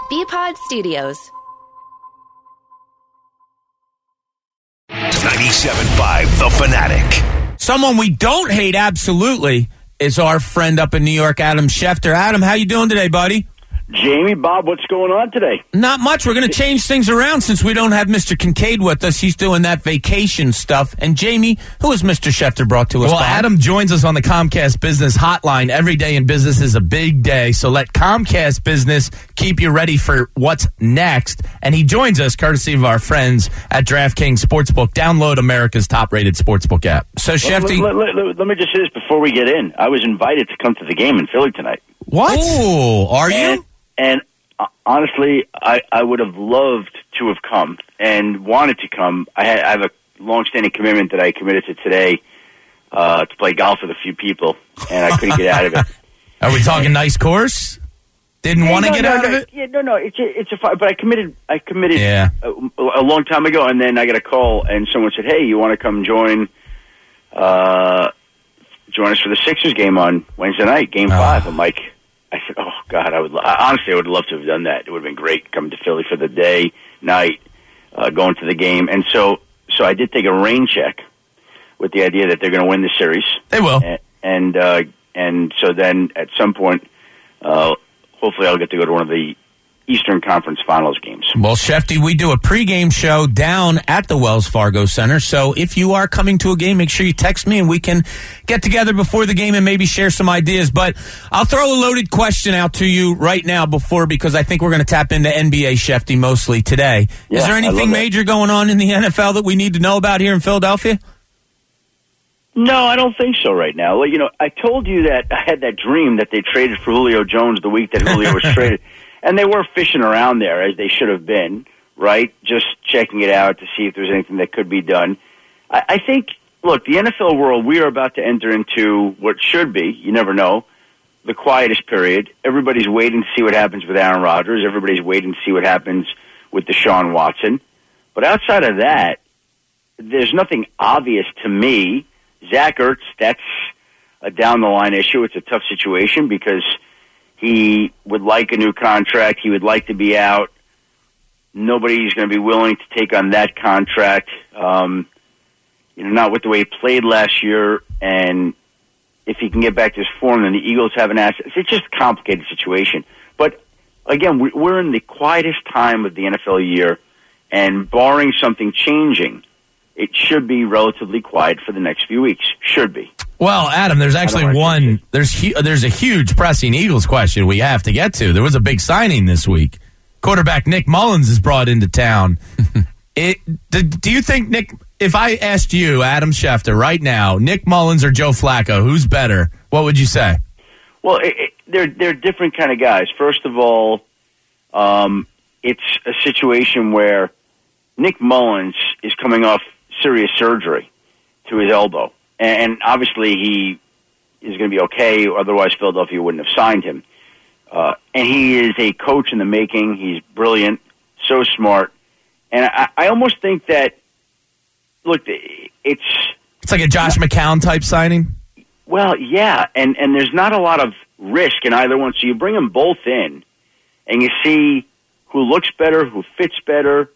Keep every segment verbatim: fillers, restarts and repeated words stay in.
B-Pod Studios. ninety-seven point five The Fanatic. Someone we don't hate absolutely is our friend up in New York, Adam Schefter. Adam, how you doing today, buddy? Jamie, Bob, what's going on today? Not much. We're going to change things around since we don't have Mister Kincaid with us. He's doing that vacation stuff. And Jamie, who is Mister Schefter brought to us? Well, Bob? Adam joins us on the Comcast Business Hotline. Every day in business is a big day, so let Comcast Business keep you ready for what's next. And he joins us courtesy of our friends at DraftKings Sportsbook. Download America's top-rated sportsbook app. So, Let, Schefter... let, let, let, let me just say this before we get in. I was invited to come to the game in Philly tonight. What? Ooh, are and, you? And uh, honestly, I, I would have loved to have come and wanted to come. I, had, I have a long-standing commitment that I committed to today uh, to play golf with a few people, and I couldn't get out of it. Are we talking nice course? Didn't Yeah, want to no, get no, out no, of it? Yeah, no, no. It's a, it's a fine, but I committed. I committed Yeah. a, a long time ago, and then I got a call, and someone said, "Hey, you want to come join? Uh, join us for the Sixers game on Wednesday night, Game Oh. Five." I'm like, I said, "Oh God, I would lo- I, honestly, I would love to have done that. It would have been great coming to Philly for the day, night, uh, going to the game." And so, so I did take a rain check with the idea that they're going to win the series. They will. And and, uh, and so then at some point. Uh, Hopefully, I'll get to go to one of the Eastern Conference Finals games. Well, Shefty, we do a pregame show down at the Wells Fargo Center. So if you are coming to a game, make sure you text me and we can get together before the game and maybe share some ideas. But I'll throw a loaded question out to you right now before, because I think we're going to tap into N B A, Shefty, mostly today. Yeah, Is there I anything love that. major going on in the N F L that we need to know about here in Philadelphia? No, I don't think so right now. Well, you know, I told you that I had that dream that they traded for Julio Jones the week that Julio was traded. And they were fishing around there, as they should have been, right? Just checking it out to see if there's anything that could be done. I, I think, look, the N F L world, we are about to enter into what should be, you never know, the quietest period. Everybody's waiting to see what happens with Aaron Rodgers. Everybody's waiting to see what happens with Deshaun Watson. But outside of that, there's nothing obvious to me. Zach Ertz, that's a down-the-line issue. It's a tough situation because he would like a new contract. He would like to be out. Nobody's going to be willing to take on that contract. Um, you know, not with the way he played last year. And if he can get back to his form, then the Eagles have an asset. It's just a complicated situation. But, again, we're in the quietest time of the N F L year, and barring something changing, it should be relatively quiet for the next few weeks. Should be. Well, Adam, there's actually wanna one. There's hu- there's a huge pressing Eagles question we have to get to. There was a big signing this week. Quarterback Nick Mullins is brought into town. it, do, do you think Nick? If I asked you, Adam Schefter, right now, Nick Mullins or Joe Flacco, who's better? What would you say? Well, it, it, they're they're different kind of guys. First of all, um, it's a situation where Nick Mullins is coming off serious surgery to his elbow. And obviously he is going to be okay, otherwise Philadelphia wouldn't have signed him. Uh, and he is a coach in the making. He's brilliant, so smart. And I, I almost think that, look, it's... It's like a Josh McCown type signing? Well, yeah, and, and there's not a lot of risk in either one. So you bring them both in, and you see who looks better, who fits better,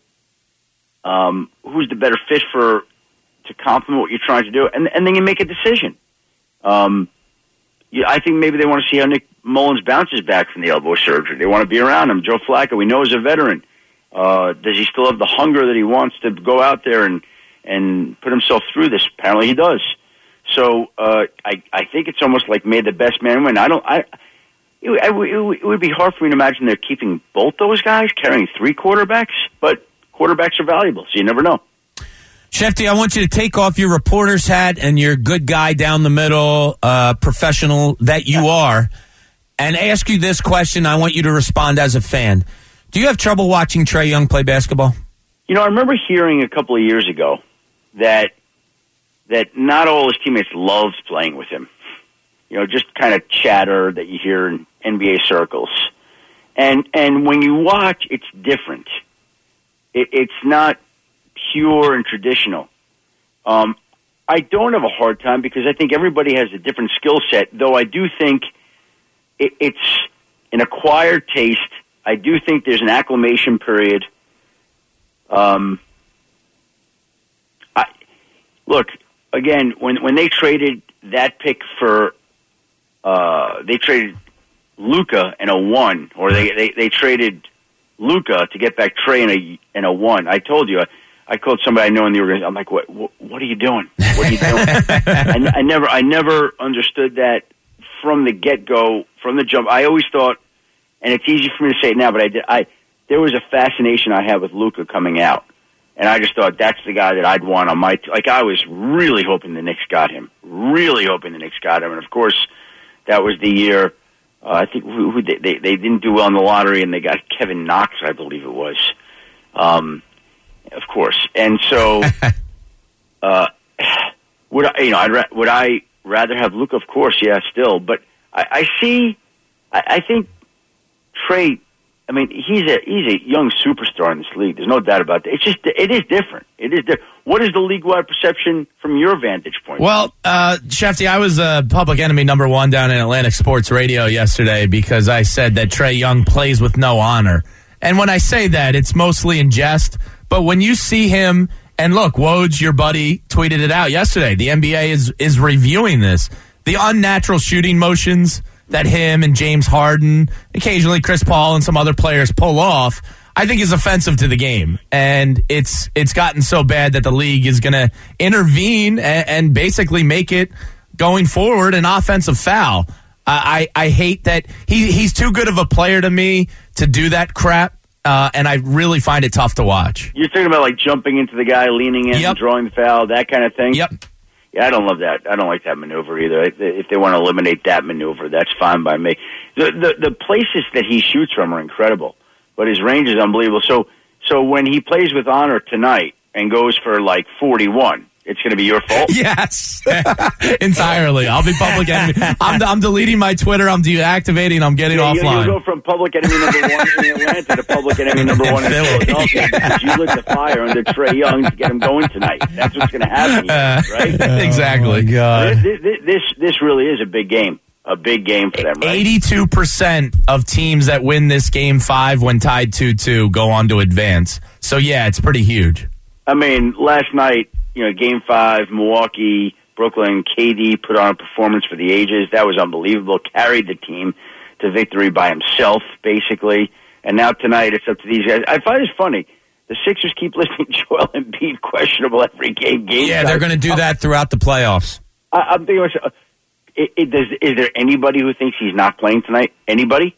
Um, who's the better fit for to complement what you're trying to do, and and then you make a decision. Um, yeah, I think maybe they want to see how Nick Mullins bounces back from the elbow surgery. They want to be around him. Joe Flacco, we know, is a veteran. Uh, does he still have the hunger that he wants to go out there and and put himself through this? Apparently, he does. So uh, I I think it's almost like may the best man win. I don't I. It, it, it would be hard for me to imagine they're keeping both those guys, carrying three quarterbacks, but quarterbacks are valuable, so you never know. Shefty, I want you to take off your reporter's hat and your good guy down the middle, uh, professional that you are, and ask you this question. I want you to respond as a fan. Do you have trouble watching Trae Young play basketball? You know, I remember hearing a couple of years ago that that not all his teammates loved playing with him. You know, just kind of chatter that you hear in N B A circles. And and when you watch, it's different. It, it's not pure and traditional. Um, I don't have a hard time because I think everybody has a different skill set, though I do think it, it's an acquired taste I do think there's an acclimation period. Um, I look again when when they traded that pick for, uh, they traded Luka and a one, or they, they, they traded Luka to get back Trey in a in a one. I told you, I, I called somebody I know in the organization. I'm like, what what, what are you doing? What are you doing? I, I never I never understood that from the get go, from the jump. I always thought, and it's easy for me to say it now, but I did. I there was a fascination I had with Luka coming out, and I just thought that's the guy that I'd want on my. T- like I was really hoping the Knicks got him, really hoping the Knicks got him, and of course, that was the year. Uh, I think who, who they, they they didn't do well in the lottery, and they got Kevin Knox, I believe it was. Um, of course, and so uh, would I? You know, I'd ra- would I rather have Luka? Of course, yeah, still, but I, I see. I, I think Trey. I mean, he's a he's a young superstar in this league. There's no doubt about that. It's just it is different. It is different. What is the league-wide perception from your vantage point? Well, uh, Shefty, I was uh, public enemy number one down in Atlantic Sports Radio yesterday because I said that Trae Young plays with no honor. And when I say that, it's mostly in jest. But when you see him, and look, Woj, your buddy, tweeted it out yesterday. The N B A is is reviewing this. The unnatural shooting motions that him and James Harden, occasionally Chris Paul and some other players pull off, I think is offensive to the game. And it's it's gotten so bad that the league is going to intervene and, and basically make it, going forward, an offensive foul. Uh, I, I hate that he he's too good of a player to me to do that crap, uh, and I really find it tough to watch. You're talking about like jumping into the guy, leaning in, Yep. and drawing the foul, that kind of thing? Yep. Yeah, I don't love that. I don't like that maneuver either. If they want to eliminate that maneuver, that's fine by me. The the, the places that he shoots from are incredible, but his range is unbelievable. So so when he plays with honor tonight and goes for like forty-one, it's going to be your fault? Yes, entirely. I'll be public enemy. I'm, I'm deleting my Twitter. I'm deactivating. I'm getting Yeah, offline. You'll go from public enemy number one in Atlanta to public enemy number one in Philadelphia because you lit the fire under Trae Young to get him going tonight. That's what's going to happen, here, right? Exactly. Oh, my God. This, this, this, this really is a big game. A big game for them, right? eighty-two percent of teams that win this game five when tied two two go on to advance. So, yeah, it's pretty huge. I mean, last night, you know, game five, Milwaukee, Brooklyn, K D put on a performance for the ages. That was unbelievable. Carried the team to victory by himself, basically. And now tonight, it's up to these guys. I find it funny. The Sixers keep listing Joel Embiid questionable every game. game Yeah, they're going to do that throughout the playoffs. I, I'm thinking, it, it, does, is there anybody who thinks he's not playing tonight? Anybody?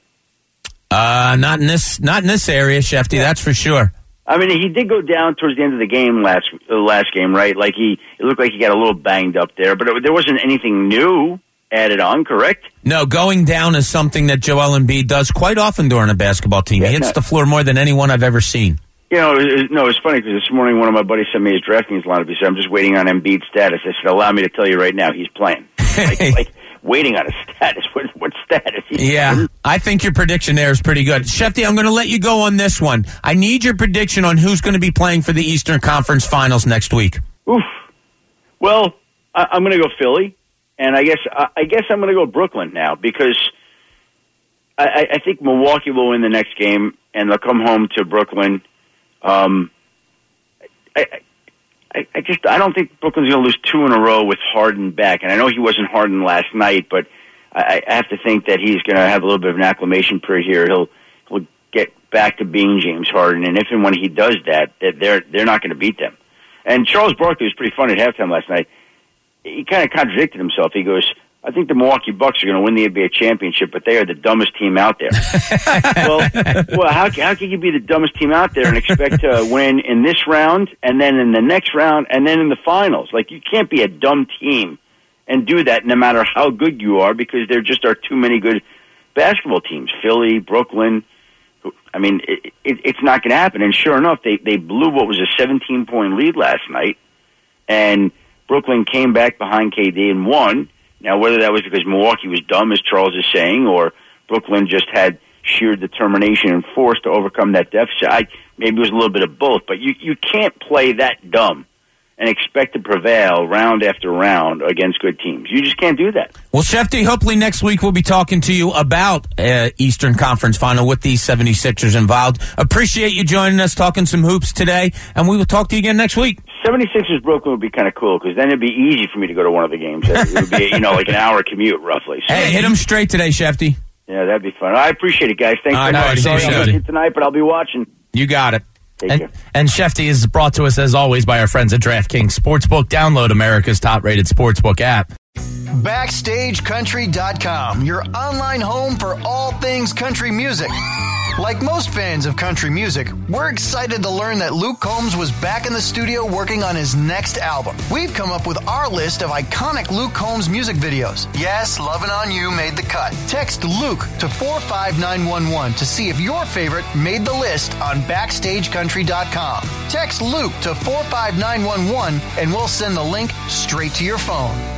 Uh, not in this, not in this area, Shefty. That's for sure. I mean, he did go down towards the end of the game last uh, last game, right? Like he, it looked like he got a little banged up there, but it, there wasn't anything new added on, correct? No, going down is something that Joel Embiid does quite often during a basketball team. Yeah, he hits no. the floor more than anyone I've ever seen. You know, it, it, no, it's funny because this morning one of my buddies sent me his DraftKings lineup. He said, "I'm just waiting on Embiid's status." I said, "Allow me to tell you right now, he's playing." Like, like waiting on his status. What, what status? He's Yeah, playing? I think your prediction there is pretty good. Shefty, I'm going to let you go on this one. I need your prediction on who's going to be playing for the Eastern Conference Finals next week. Oof. Well, I, I'm going to go Philly, and I guess I, I guess I'm going to go Brooklyn now because I, I think Milwaukee will win the next game, and they'll come home to Brooklyn. Um, I, I, I just I don't think Brooklyn's going to lose two in a row with Harden back, and I know he wasn't Harden last night, but I, I have to think that he's going to have a little bit of an acclimation period here. He'll he'll get back to being James Harden, and if and when he does that, that they're they're not going to beat them. And Charles Barkley was pretty funny at halftime last night. He kind of contradicted himself. He goes, "I think the Milwaukee Bucks are going to win the N B A championship, but they are the dumbest team out there." well, well, how how can you be the dumbest team out there and expect to win in this round, and then in the next round, and then in the finals? Like, you can't be a dumb team and do that no matter how good you are, because there just are too many good basketball teams. Philly, Brooklyn. I mean, it, it, it's not going to happen. And sure enough, they they blew what was a seventeen-point lead last night, and Brooklyn came back behind K D and won. Now, whether that was because Milwaukee was dumb, as Charles is saying, or Brooklyn just had sheer determination and force to overcome that deficit, I, maybe it was a little bit of both. But you, you can't play that dumb and expect to prevail round after round against good teams. You just can't do that. Well, Shefty, hopefully next week we'll be talking to you about uh, Eastern Conference Final with these seventy-sixers involved. Appreciate you joining us, talking some hoops today, and we will talk to you again next week. seventy-sixers Brooklyn would be kind of cool because then it'd be easy for me to go to one of the games. It would be, you know, like an hour commute roughly. So, hey, hit them straight today, Shefty. Yeah, that'd be fun. I appreciate it, guys. Thanks All so right, much. no, Sorry thanks, I'm Shefty. not tonight, but I'll be watching. You got it. Take And, care. and Shefty is brought to us, as always, by our friends at DraftKings Sportsbook. Download America's top-rated sportsbook app. Backstage Country dot com, your online home for all things country music. Like most fans of country music, we're excited to learn that Luke Combs was back in the studio working on his next album. We've come up with our list of iconic Luke Combs music videos. Yes, Lovin' On You made the cut. Text Luke to four five nine one one to see if your favorite made the list on Backstage Country dot com. Text Luke to four five nine one one and we'll send the link straight to your phone.